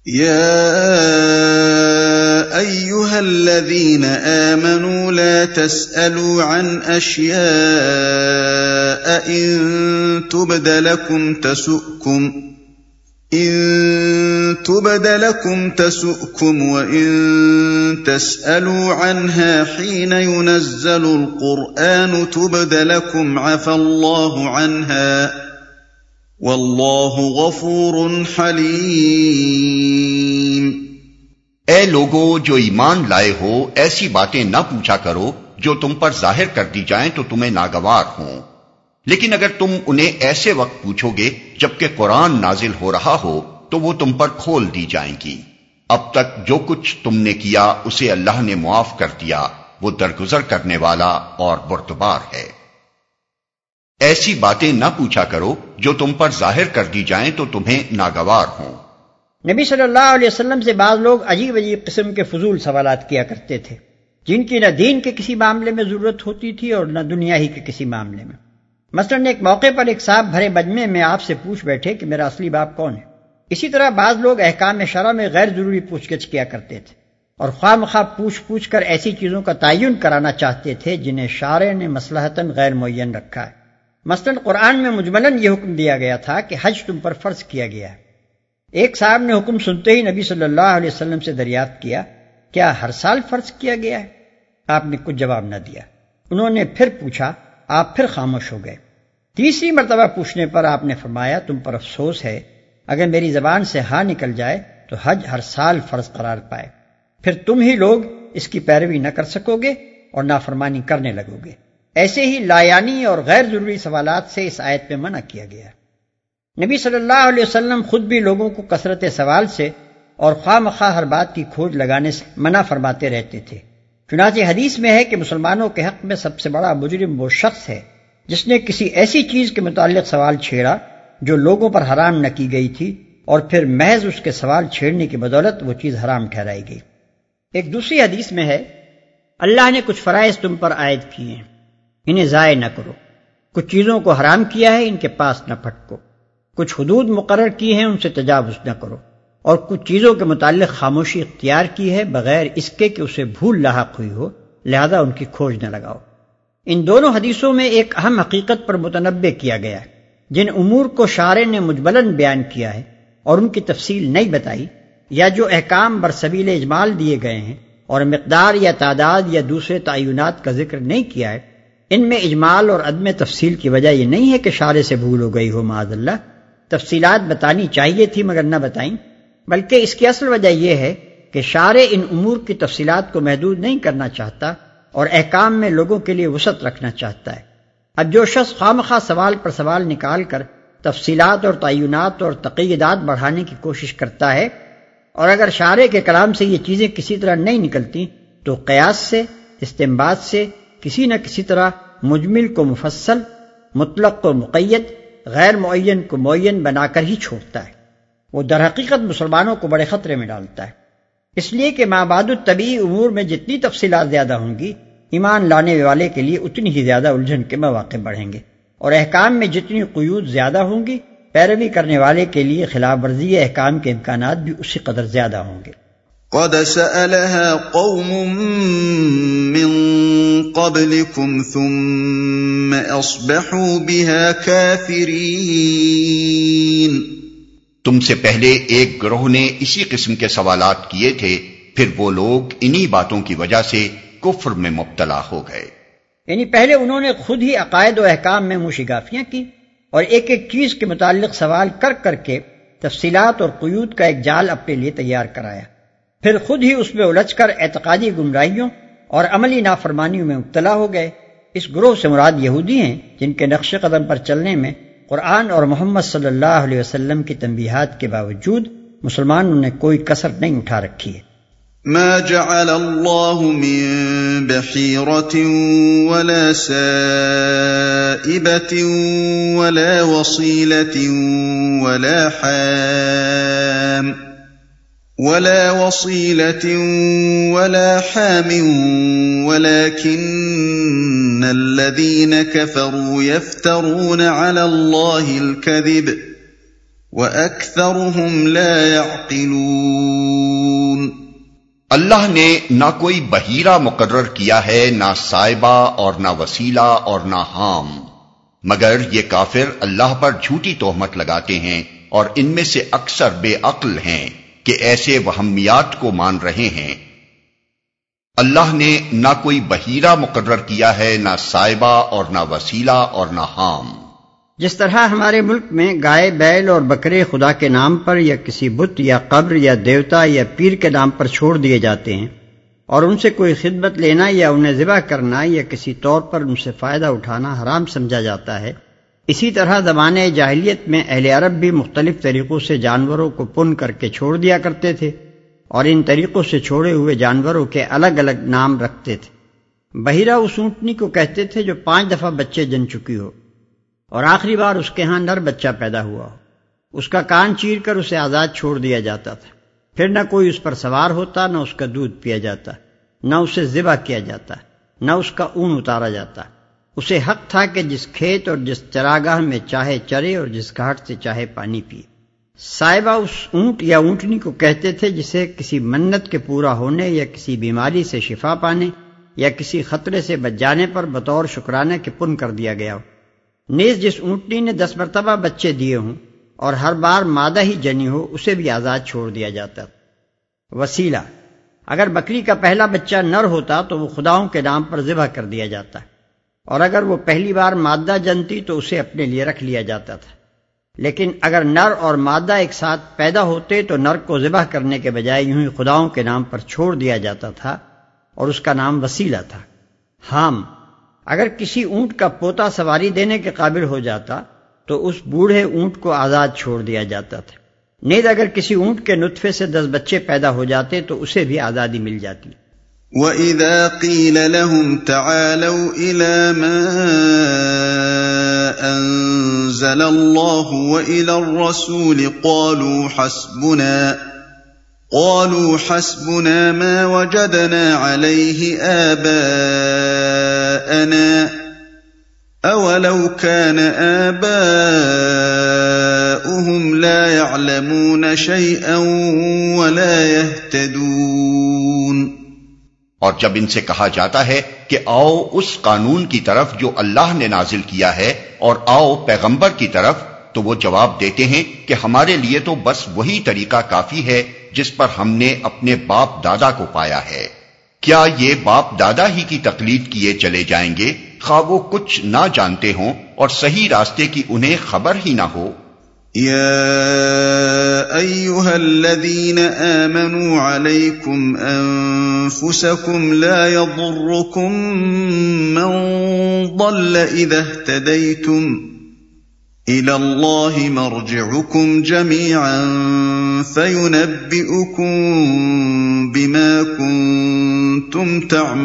يا أيها الذين آمنوا لا تسألوا عن أشياء إن تبد لكم تسؤكم وإن تسألوا عنها حين ينزل القرآن تبد لكم عفى الله عنها واللہ غفور حلیم۔ اے لوگو جو ایمان لائے ہو، ایسی باتیں نہ پوچھا کرو جو تم پر ظاہر کر دی جائیں تو تمہیں ناگوار ہوں، لیکن اگر تم انہیں ایسے وقت پوچھو گے جبکہ قرآن نازل ہو رہا ہو تو وہ تم پر کھول دی جائیں گی۔ اب تک جو کچھ تم نے کیا اسے اللہ نے معاف کر دیا، وہ درگزر کرنے والا اور بردبار ہے۔ ایسی باتیں نہ پوچھا کرو جو تم پر ظاہر کر دی جائیں تو تمہیں ناگوار ہوں۔ نبی صلی اللہ علیہ وسلم سے بعض لوگ عجیب عجیب قسم کے فضول سوالات کیا کرتے تھے، جن کی نہ دین کے کسی معاملے میں ضرورت ہوتی تھی اور نہ دنیا ہی کے کسی معاملے میں۔ مثلاً ایک موقع پر ایک صاحب بھرے مجمع میں آپ سے پوچھ بیٹھے کہ میرا اصلی باپ کون ہے۔ اسی طرح بعض لوگ احکام شرع میں غیر ضروری پوچھ گچھ کیا کرتے تھے اور خواہ مخواہ پوچھ کر ایسی چیزوں کا تعین کرانا چاہتے تھے جنہیں شارع نے مصلحتاً غیر معین رکھا ہے۔ مثلاً قرآن میں مجملاً یہ حکم دیا گیا تھا کہ حج تم پر فرض کیا گیا ہے۔ ایک صاحب نے حکم سنتے ہی نبی صلی اللہ علیہ وسلم سے دریافت کیا، کیا ہر سال فرض کیا گیا ہے؟ آپ نے کچھ جواب نہ دیا۔ انہوں نے پھر پوچھا، آپ پھر خاموش ہو گئے۔ تیسری مرتبہ پوچھنے پر آپ نے فرمایا، تم پر افسوس ہے، اگر میری زبان سے ہاں نکل جائے تو حج ہر سال فرض قرار پائے، پھر تم ہی لوگ اس کی پیروی نہ کر سکو گے اور نافرمانی کرنے لگو گے۔ ایسے ہی لایانی اور غیر ضروری سوالات سے اس آیت میں منع کیا گیا۔ نبی صلی اللہ علیہ وسلم خود بھی لوگوں کو کثرت سوال سے اور خواہ مخواہ ہر بات کی کھوج لگانے سے منع فرماتے رہتے تھے۔ چنانچہ حدیث میں ہے کہ مسلمانوں کے حق میں سب سے بڑا مجرم وہ شخص ہے جس نے کسی ایسی چیز کے متعلق سوال چھیڑا جو لوگوں پر حرام نہ کی گئی تھی اور پھر محض اس کے سوال چھیڑنے کی بدولت وہ چیز حرام ٹھہرائی گئی۔ ایک دوسری حدیث میں ہے، اللہ نے کچھ فرائض تم پر عائد کیے ہیں، انہیں ضائع نہ کرو۔ کچھ چیزوں کو حرام کیا ہے، ان کے پاس نہ پھٹکو۔ کچھ حدود مقرر کی ہیں، ان سے تجاوز نہ کرو، اور کچھ چیزوں کے متعلق خاموشی اختیار کی ہے بغیر اس کے کہ اسے بھول لاحق ہوئی ہو، لہذا ان کی کھوج نہ لگاؤ۔ ان دونوں حدیثوں میں ایک اہم حقیقت پر متنبہ کیا گیا ہے، جن امور کو شارع نے مجملاً بیان کیا ہے اور ان کی تفصیل نہیں بتائی، یا جو احکام برسبیل اجمال دیے گئے ہیں اور مقدار یا تعداد یا دوسرے تعینات کا ذکر نہیں کیا ہے، ان میں اجمال اور عدم تفصیل کی وجہ یہ نہیں ہے کہ شارع سے بھول ہو گئی ہو، معاذ اللہ، تفصیلات بتانی چاہیے تھی مگر نہ بتائیں، بلکہ اس کی اصل وجہ یہ ہے کہ شارع ان امور کی تفصیلات کو محدود نہیں کرنا چاہتا اور احکام میں لوگوں کے لیے وسعت رکھنا چاہتا ہے۔ اب جو شخص خواہ سوال پر سوال نکال کر تفصیلات اور تعینات اور تقییدات بڑھانے کی کوشش کرتا ہے، اور اگر شارع کے کلام سے یہ چیزیں کسی طرح نہیں نکلتی تو قیاس سے، استنباط سے کسی نہ کسی طرح مجمل کو مفصل، مطلق کو مقید، غیر معین کو معین بنا کر ہی چھوڑتا ہے۔ وہ در حقیقت مسلمانوں کو بڑے خطرے میں ڈالتا ہے، اس لیے کہ ما بعد الطبیعی امور میں جتنی تفصیلات زیادہ ہوں گی، ایمان لانے والے کے لیے اتنی ہی زیادہ الجھن کے مواقع بڑھیں گے، اور احکام میں جتنی قیود زیادہ ہوں گی، پیروی کرنے والے کے لیے خلاف ورزی احکام کے امکانات بھی اسی قدر زیادہ ہوں گے۔ قد سألها قوم من قبلكم ثم أصبحوا بها كافرين۔ تم سے پہلے ایک گروہ نے اسی قسم کے سوالات کیے تھے، پھر وہ لوگ انہی باتوں کی وجہ سے کفر میں مبتلا ہو گئے۔ یعنی پہلے انہوں نے خود ہی عقائد و احکام میں موشگافیاں کی اور ایک ایک چیز کے متعلق سوال کر کر کے تفصیلات اور قیود کا ایک جال اپنے لیے تیار کرایا، پھر خود ہی اس میں الجھ کر اعتقادی گمراہیوں اور عملی نافرمانیوں میں مبتلا ہو گئے۔ اس گروہ سے مراد یہودی ہیں جن کے نقش قدم پر چلنے میں قرآن اور محمد صلی اللہ علیہ وسلم کی تنبیہات کے باوجود مسلمانوں نے کوئی کسر نہیں اٹھا رکھی ہے۔ ما جعل اللہ من بحیرة ولا سائبة ولا وصیلة ولا حام ولكن الذين كفروا يفترون على الله الكذب وأكثرهم لا يعقلون۔ اللہ نے نہ کوئی بحیرہ مقرر کیا ہے، نہ سائبہ اور نہ وسیلہ اور نہ حام، مگر یہ کافر اللہ پر جھوٹی تہمت لگاتے ہیں اور ان میں سے اکثر بے عقل ہیں کہ ایسے وہمیات کو مان رہے ہیں۔ اللہ نے نہ کوئی بحیرہ مقرر کیا ہے، نہ سائبہ اور نہ وسیلہ اور نہ حام۔ جس طرح ہمارے ملک میں گائے، بیل اور بکرے خدا کے نام پر یا کسی بت یا قبر یا دیوتا یا پیر کے نام پر چھوڑ دیے جاتے ہیں، اور ان سے کوئی خدمت لینا یا انہیں ذبح کرنا یا کسی طور پر ان سے فائدہ اٹھانا حرام سمجھا جاتا ہے، اسی طرح زمانے جاہلیت میں اہل عرب بھی مختلف طریقوں سے جانوروں کو پن کر کے چھوڑ دیا کرتے تھے، اور ان طریقوں سے چھوڑے ہوئے جانوروں کے الگ الگ نام رکھتے تھے۔ بحیرہ اس اونٹنی کو کہتے تھے جو 5 دفعہ بچے جن چکی ہو اور آخری بار اس کے ہاں نر بچہ پیدا ہوا ہو۔ اس کا کان چیر کر اسے آزاد چھوڑ دیا جاتا تھا، پھر نہ کوئی اس پر سوار ہوتا، نہ اس کا دودھ پیا جاتا، نہ اسے ذبح کیا جاتا، نہ اس کا اون اتارا جاتا۔ اسے حق تھا کہ جس کھیت اور جس چراگاہ میں چاہے چرے اور جس گھاٹ سے چاہے پانی پیے۔ سائبہ اس اونٹ یا اونٹنی کو کہتے تھے جسے کسی منت کے پورا ہونے یا کسی بیماری سے شفا پانے یا کسی خطرے سے بچ جانے پر بطور شکرانے کے پن کر دیا گیا ہو۔ نیز جس اونٹنی نے 10 مرتبہ بچے دیے ہوں اور ہر بار مادہ ہی جنی ہو، اسے بھی آزاد چھوڑ دیا جاتا۔ وسیلہ، اگر بکری کا پہلا بچہ نر ہوتا تو وہ خداؤں کے نام پر ذبح کر دیا جاتا، اور اگر وہ پہلی بار مادہ جنتی تو اسے اپنے لیے رکھ لیا جاتا تھا۔ لیکن اگر نر اور مادہ ایک ساتھ پیدا ہوتے تو نر کو ذبح کرنے کے بجائے یوں ہی خداؤں کے نام پر چھوڑ دیا جاتا تھا، اور اس کا نام وسیلہ تھا۔ حام، اگر کسی اونٹ کا پوتا سواری دینے کے قابل ہو جاتا تو اس بوڑھے اونٹ کو آزاد چھوڑ دیا جاتا تھا۔ نیز اگر کسی اونٹ کے نطفے سے 10 بچے پیدا ہو جاتے تو اسے بھی آزادی مل جاتی۔ وَإِذَا قِيلَ لَهُمْ تَعَالَوْا إِلَى مَا أَنزَلَ اللَّهُ وَإِلَى الرَّسُولِ قَالُوا حَسْبُنَا مَا وَجَدْنَا عَلَيْهِ آبَاءَنَا أَوَلَوْ كَانَ آبَاؤُهُمْ لَا يَعْلَمُونَ شَيْئًا وَلَا يَهْتَدُونَ۔ اور جب ان سے کہا جاتا ہے کہ آؤ اس قانون کی طرف جو اللہ نے نازل کیا ہے اور آؤ پیغمبر کی طرف، تو وہ جواب دیتے ہیں کہ ہمارے لیے تو بس وہی طریقہ کافی ہے جس پر ہم نے اپنے باپ دادا کو پایا ہے۔ کیا یہ باپ دادا ہی کی تقلید کیے چلے جائیں گے، خواہ وہ کچھ نہ جانتے ہوں اور صحیح راستے کی انہیں خبر ہی نہ ہو؟ يا أيها الذين آمنوا عليكم أنفسكم لا يضركم من ضل إذا اهتديتم إلى الله مرجعكم جميعا فينبئكم بما كنتم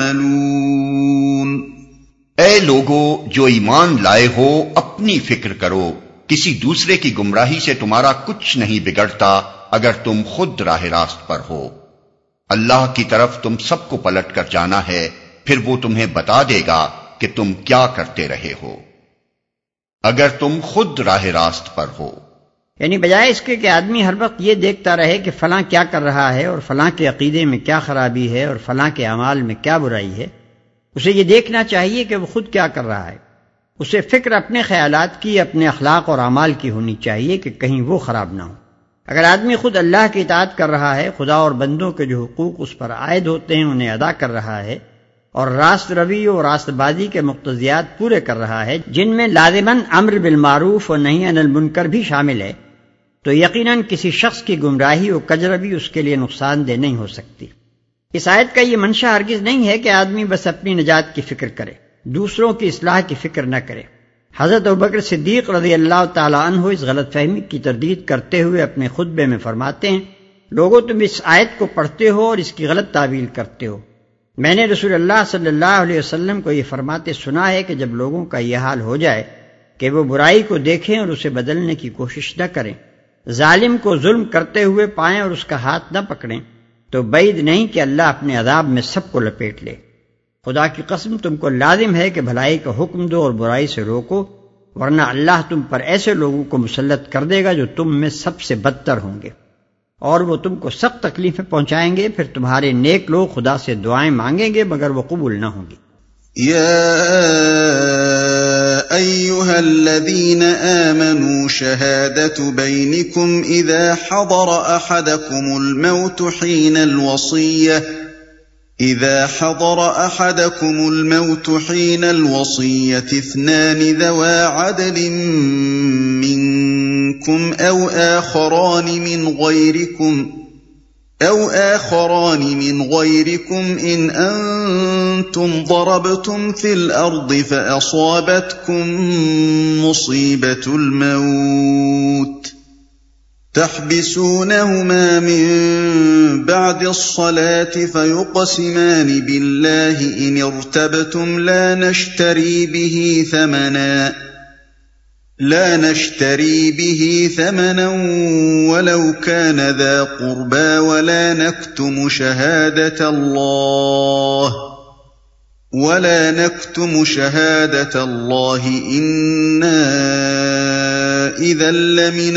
تعملون۔ اے لوگو جو ایمان لائے ہو، اپنی فکر کرو، کسی دوسرے کی گمراہی سے تمہارا کچھ نہیں بگڑتا اگر تم خود راہ راست پر ہو۔ اللہ کی طرف تم سب کو پلٹ کر جانا ہے، پھر وہ تمہیں بتا دے گا کہ تم کیا کرتے رہے ہو اگر تم خود راہ راست پر ہو۔ یعنی بجائے اس کے کہ آدمی ہر وقت یہ دیکھتا رہے کہ فلاں کیا کر رہا ہے اور فلاں کے عقیدے میں کیا خرابی ہے اور فلاں کے اعمال میں کیا برائی ہے، اسے یہ دیکھنا چاہیے کہ وہ خود کیا کر رہا ہے۔ اسے فکر اپنے خیالات کی، اپنے اخلاق اور اعمال کی ہونی چاہیے کہ کہیں وہ خراب نہ ہو۔ اگر آدمی خود اللہ کی اطاعت کر رہا ہے، خدا اور بندوں کے جو حقوق اس پر عائد ہوتے ہیں انہیں ادا کر رہا ہے، اور راست روی اور راست بازی کے مقتضیات پورے کر رہا ہے جن میں لازماً امر بالمعروف اور نہی عن المنکر بھی شامل ہے، تو یقیناً کسی شخص کی گمراہی اور کجروی اس کے لیے نقصان دہ نہیں ہو سکتی۔ اس آیت کا یہ منشا ہرگز نہیں ہے کہ آدمی بس اپنی نجات کی فکر کرے، دوسروں کی اصلاح کی فکر نہ کرے۔ حضرت ابوبکر صدیق رضی اللہ تعالی عنہ اس غلط فہمی کی تردید کرتے ہوئے اپنے خطبے میں فرماتے ہیں، لوگوں تم اس آیت کو پڑھتے ہو اور اس کی غلط تعویل کرتے ہو۔ میں نے رسول اللہ صلی اللہ علیہ وسلم کو یہ فرماتے سنا ہے کہ جب لوگوں کا یہ حال ہو جائے کہ وہ برائی کو دیکھیں اور اسے بدلنے کی کوشش نہ کریں، ظالم کو ظلم کرتے ہوئے پائیں اور اس کا ہاتھ نہ پکڑیں، تو بعید نہیں کہ اللہ اپنے عذاب میں سب کو لپیٹ لے۔ خدا کی قسم تم کو لازم ہے کہ بھلائی کا حکم دو اور برائی سے روکو، ورنہ اللہ تم پر ایسے لوگوں کو مسلط کر دے گا جو تم میں سب سے بدتر ہوں گے۔ اور وہ تم کو سخت تکلیفیں پہنچائیں گے، پھر تمہارے نیک لوگ خدا سے دعائیں مانگیں گے مگر وہ قبول نہ ہوں گی۔ يا أيها الذين آمنوا شهادة بينكم إذا حضر أحدكم الموت حين الوصية اثنان ذوى عدل منكم أو آخران من غيركم إن أنتم ضربتم في الأرض فأصابتكم مصيبة الموت تحبسونهما من بعد الصلاة فيقسمان بالله إن ارتبتم لا نشتري به ثمنا ولو كان ذا قربى ولا نكتم شهادة الله إنا إذا لمن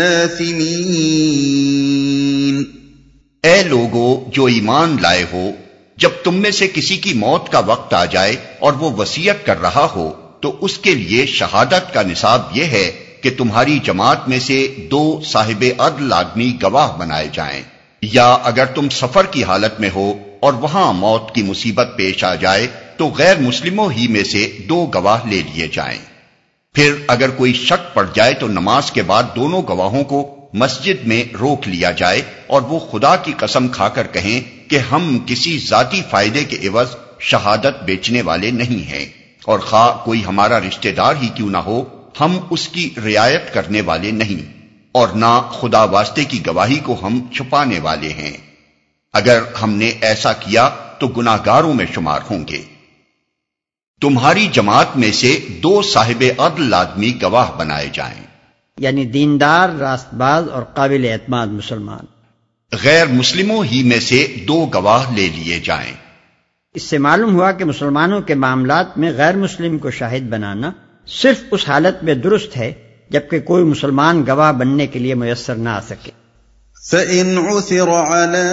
الآثمين۔ اے لوگو جو ایمان لائے ہو، جب تم میں سے کسی کی موت کا وقت آ جائے اور وہ وصیت کر رہا ہو تو اس کے لیے شہادت کا نصاب یہ ہے کہ تمہاری جماعت میں سے 2 صاحب عدل آدمی گواہ بنائے جائیں، یا اگر تم سفر کی حالت میں ہو اور وہاں موت کی مصیبت پیش آ جائے تو غیر مسلموں ہی میں سے 2 گواہ لے لیے جائیں۔ پھر اگر کوئی شک پڑ جائے تو نماز کے بعد دونوں گواہوں کو مسجد میں روک لیا جائے اور وہ خدا کی قسم کھا کر کہیں کہ ہم کسی ذاتی فائدے کے عوض شہادت بیچنے والے نہیں ہیں، اور خواہ کوئی ہمارا رشتہ دار ہی کیوں نہ ہو ہم اس کی رعایت کرنے والے نہیں، اور نہ خدا واسطے کی گواہی کو ہم چھپانے والے ہیں۔ اگر ہم نے ایسا کیا تو گناہگاروں میں شمار ہوں گے۔ تمہاری جماعت میں سے 2 صاحب عدل آدمی گواہ بنائے جائیں، یعنی دیندار، راست باز اور قابل اعتماد مسلمان۔ غیر مسلموں ہی میں سے 2 گواہ لے لیے جائیں۔ اس سے معلوم ہوا کہ مسلمانوں کے معاملات میں غیر مسلم کو شاہد بنانا صرف اس حالت میں درست ہے جبکہ کوئی مسلمان گواہ بننے کے لیے میسر نہ آ سکے۔ فَإِنْ عُثِرَ عَلَىٰ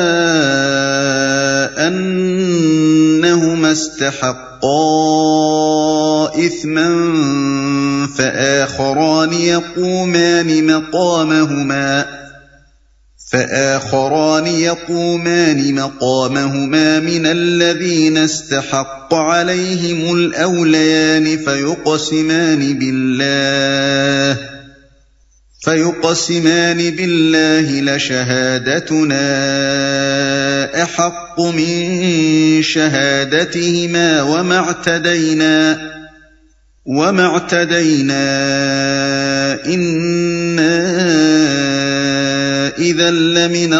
أَنَّهُمَا اسْتَحَقَّا إِثْمًا فَآخَرَانِ يَقُومَانِ مَقَامَهُمَا مِنَ الَّذِينَ استحق عَلَيْهِمُ الْأَوْلَيَانِ فيقسمان بالله لشهادتنا أحق من شهادتهما وما اعتدينا إنا إذا لمن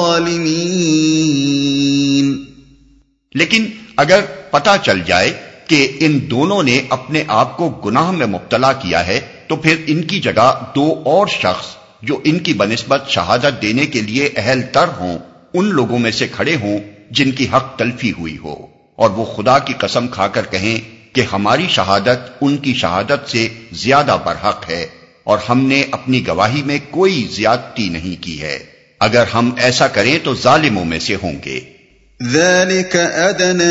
الظالمين۔ لیکن اگر پتہ چل جائے کہ ان دونوں نے اپنے آپ کو گناہ میں مبتلا کیا ہے تو پھر ان کی جگہ 2 اور شخص جو ان کی بنسبت شہادت دینے کے لیے اہل تر ہوں ان لوگوں میں سے کھڑے ہوں جن کی حق تلفی ہوئی ہو، اور وہ خدا کی قسم کھا کر کہیں کہ ہماری شہادت ان کی شہادت سے زیادہ برحق ہے اور ہم نے اپنی گواہی میں کوئی زیادتی نہیں کی ہے۔ اگر ہم ایسا کریں تو ظالموں میں سے ہوں گے۔ ذلك أدنى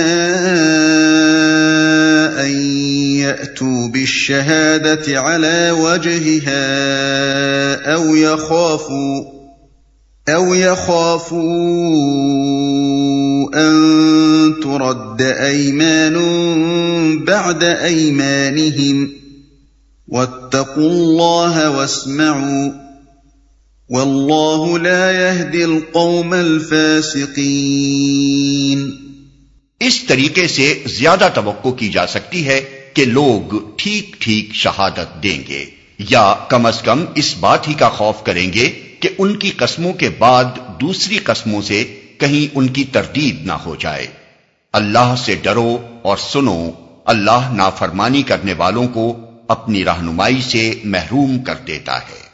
أن يأتوا بالشهادة على وجهها أو يخافوا أن ترد أيمان بعد أيمانهم واتقوا الله واسمعوا واللہ لا يهدي القوم الفاسقین۔ اس طریقے سے زیادہ توقع کی جا سکتی ہے کہ لوگ ٹھیک ٹھیک شہادت دیں گے، یا کم از کم اس بات ہی کا خوف کریں گے کہ ان کی قسموں کے بعد دوسری قسموں سے کہیں ان کی تردید نہ ہو جائے۔ اللہ سے ڈرو اور سنو، اللہ نافرمانی کرنے والوں کو اپنی رہنمائی سے محروم کر دیتا ہے۔